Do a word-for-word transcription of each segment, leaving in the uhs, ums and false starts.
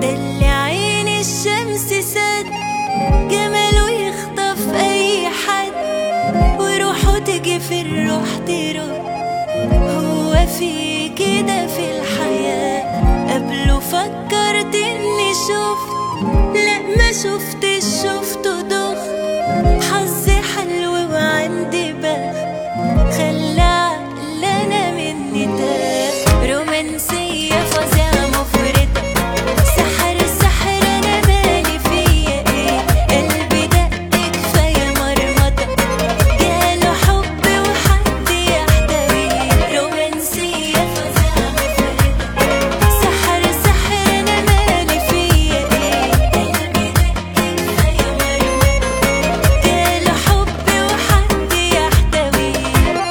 ده اللي عين الشمس سد جماله يخطف اي حد، وروحه تجي في الروح ترد. هو في كده في الحياة قبله فكرت اني شفت، لا ما شفتش شفته دخت. حظي حلو وعندي بخت خلى عقلنا مني تاه. رومانسية فظيعة مفرطة سحر السحر انا مالي فيا ايه. قلبي دق كفاية مرمطة جاله حب وحد يحتويه. رومانسية فظيعة مفرطة سحر السحر انا مالي فيا ايه. قلبي دق كفاية مرمطة جاله حب وحد يحتويه.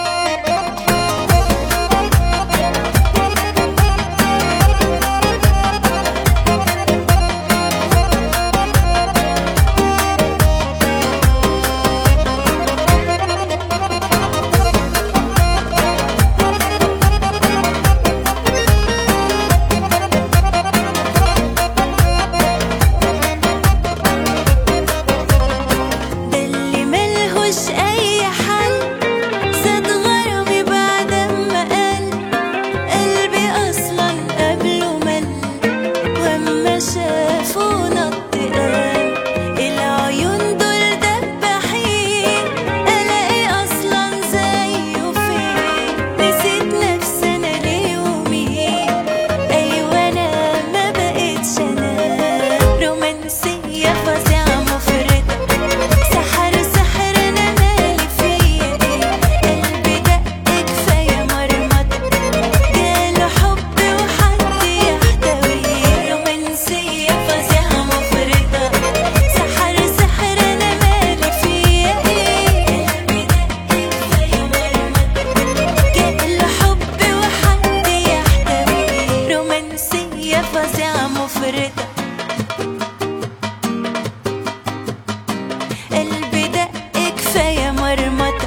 ده اللي ملهوش اي حل زاد غرامي بعد ما قال. قلبي اصلا قبله مل واما شافه نط قال. العيون دول دباحين الاقي اصلا زيه فين. نسيت نفسي انا ليه ومين، ايوه انا ما بقتش انا. رومانسية فظيعة مفرطة سحر سحر انا مالي فيا ايه. قلبي دق كفاية مرمطة جاله حب وحد يحتويه. رومانسية فظيعة مفرطة سحر سحر انا مالي فيا ايه. قلبي دق كفاية مرمطة جاله حب وحد يحتويه. رومانسية فظيعة مفرطة قلبي دق كفاية مرمطة.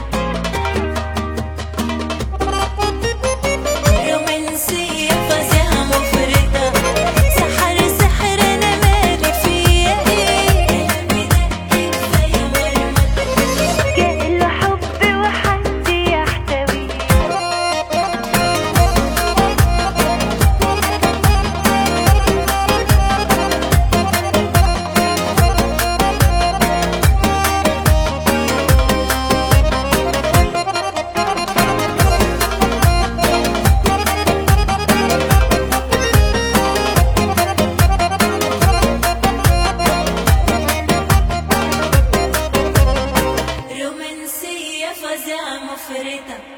رومانسية فظيعة مفرطة سحر سحر أنا مالي فيا إيه. قلبي دق كفاية مرمطة جاله حب وحد يحتويه. رومانسية فظيعة مفرطة